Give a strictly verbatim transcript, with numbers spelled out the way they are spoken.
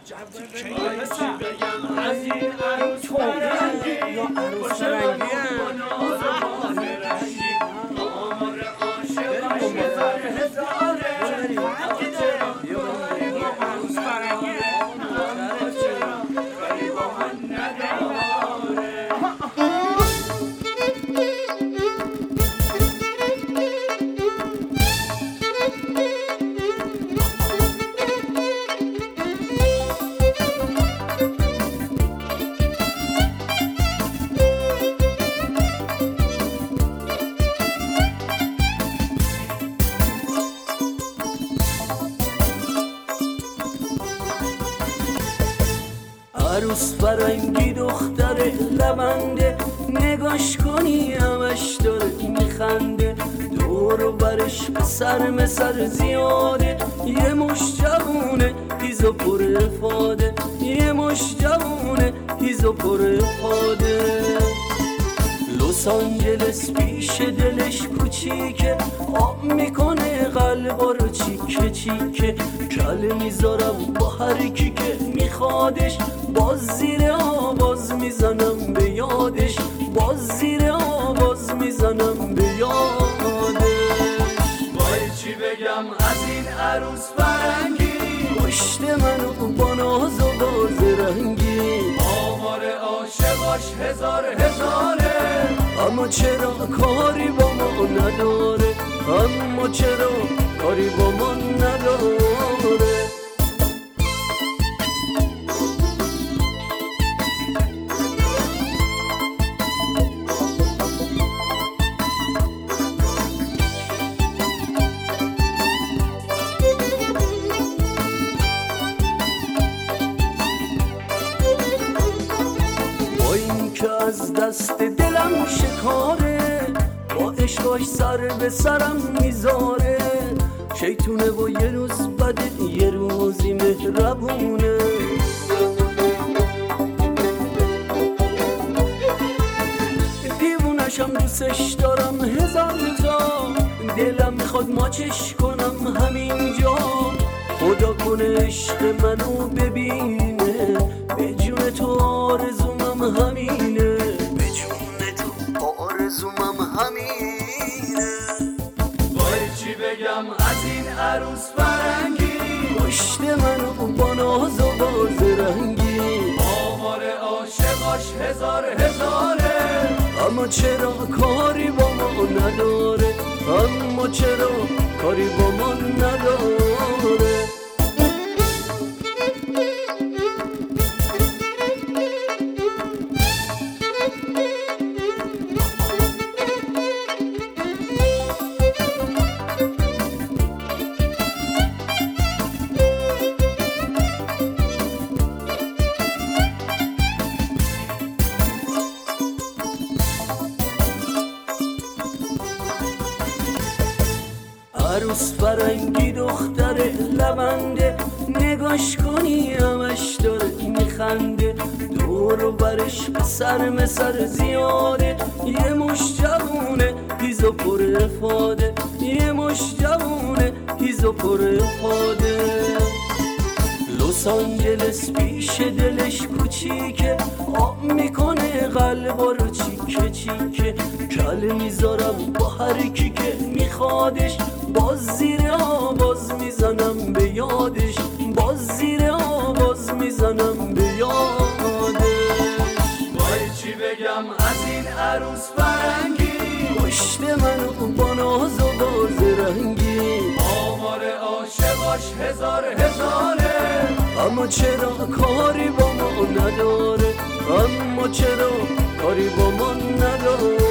بگم از این عروس فرنگی یا عروس باشه فرنگی با ناز و باز رنگی آمار عاشقاش هزار هزاره اما چرا کاری با عروس فرنگی اما چرا کاری با من نداره. عروس فرنگی دختر لبنده، نگاش کنی همش داره میخنده، دور و برش پسر مسر زیاده، یه مش جوونه هیز و پر افاده، یه مش جوونه هیز و پر افاده. لس آنجلس پیش دلش کوچیکه، آب میکنه قلبا رو چیکه چیکه، کله میذارم با هر کی که میخوادش، باز زیر آواز میزنم به یادش، باز زیر آواز میزنم به یادش. وای چی بگم از این عروس فرنگی، پشت منو با ناز و باز رنگی، آمار عاشقاش هزار هزاره اما چرا کاری با ما نداره، اما چرا کاری با ما نداره. که از دست دلم شکاره، با عشقاش سر به سرم میذاره، شیطونه و یه روز بده یه روزی مهربونه. دیوونشم دوستش دارم هزار تا، دلم میخواد ماچش کنم همینجا، خدا کنه عشق منو ببینه، به جون تو آرزومم همینه، به جون تو آرزومم همینه. وای چی بگم از این عروس فرنگی، پشت منو با ناز و باز رنگی، آمار عاشقاش هزار هزاره اما چرا کاری با ما نداره، اما چرا کاری با ما نداره. عروس فرنگی دختر لبنده، نگاش کنی همش داره میخنده، دور و برش پسر مسر زیاده، یه مش جوونه هیز و پر افاده، یه مش جوونه هیز و پر افاده. لس آنجلس پیش دلش کوچیکه، آب میکنه قلبا رو چیکه چیکه، کله میذارم با هر کی که میخوادش، باز زیر آواز میزنم به یادش، باز زیر آواز میزنم به یادش. وای چی بگم از این عروس فرنگی، پشت منو با ناز و باز رنگی، آمار عاشقاش هزار هزاره اما چرا کاری با ما نداره، اما چرا کاری با ما نداره.